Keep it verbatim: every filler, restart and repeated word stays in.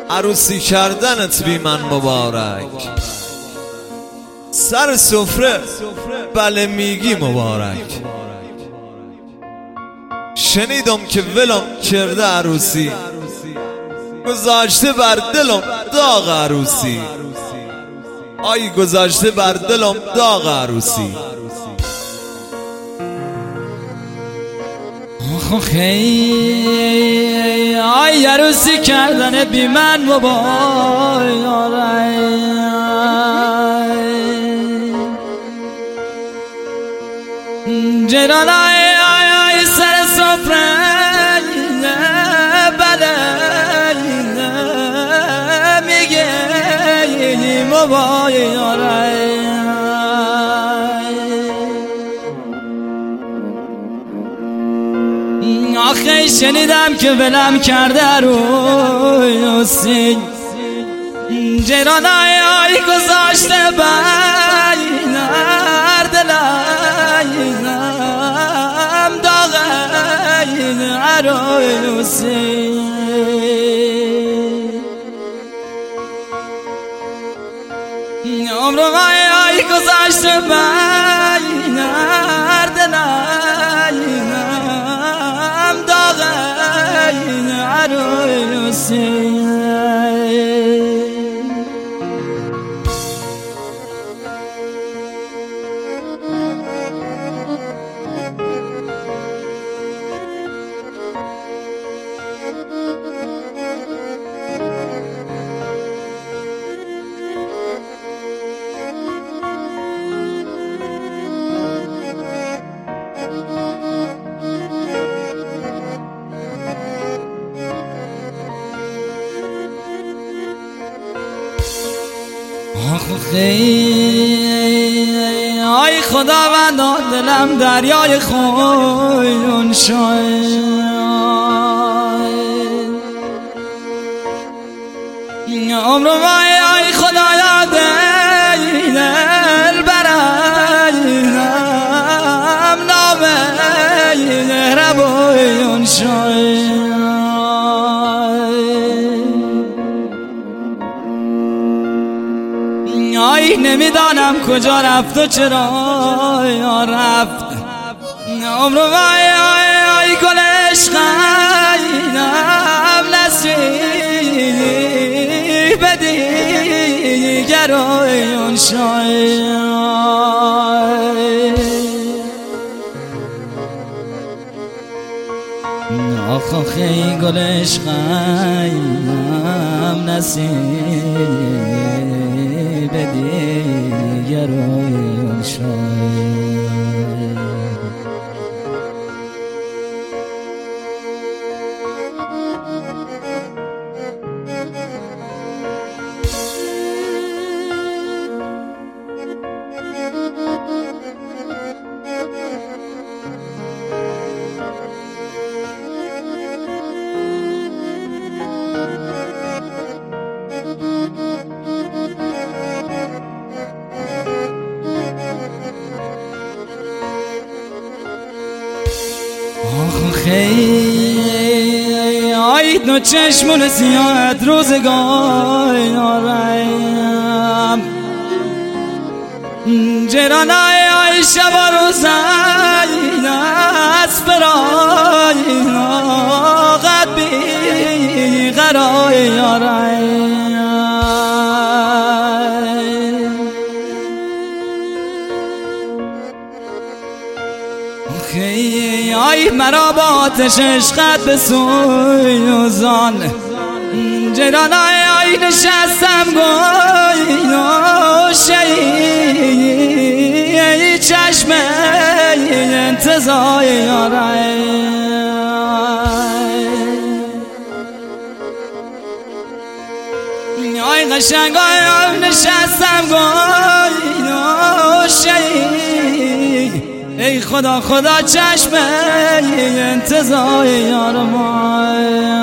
عروسی کردنت بی من مبارک، سر سفره بله میگی مبارک. شنیدم که ولم کرده عروسی، گذاشته بر دلم داغ عروسی. آی گذاشته بر دلم داغ عروسی. آخ خیلی آی عروسی کردن بی من مبارک. جران آی آی آی سر سفره بله میگه مبارک. آخه شنیدم که ولم کرده عروسی، جران آی آی گذاشته بین دلم داغ این عروسی. عمر آی آی گذاشته بین دلم داغ این عروسی. آخ خیلی آی خداوندا دلم دریای خون شد. عمر آی آی خدایا دل برایم نامه مهربون شد. آی نمیدانم کجا رفت و چرا رفت. عمر آی آی آی گل عشقم نصیب دیگران شد. آخ آخی گل عشقم نصیب دیگران شد. آخ خیلی آی دو چشمون زیاد روزگارم، جران آی آی شب و روزین از برای قد بی قرارم. آی مرا با آتش عشقت به سوزان، جران آی آی نشستم گوشه چشم انتظار آی قشنگ آی نشستم گوشه ای خدا خدا چشم انتظار یارم.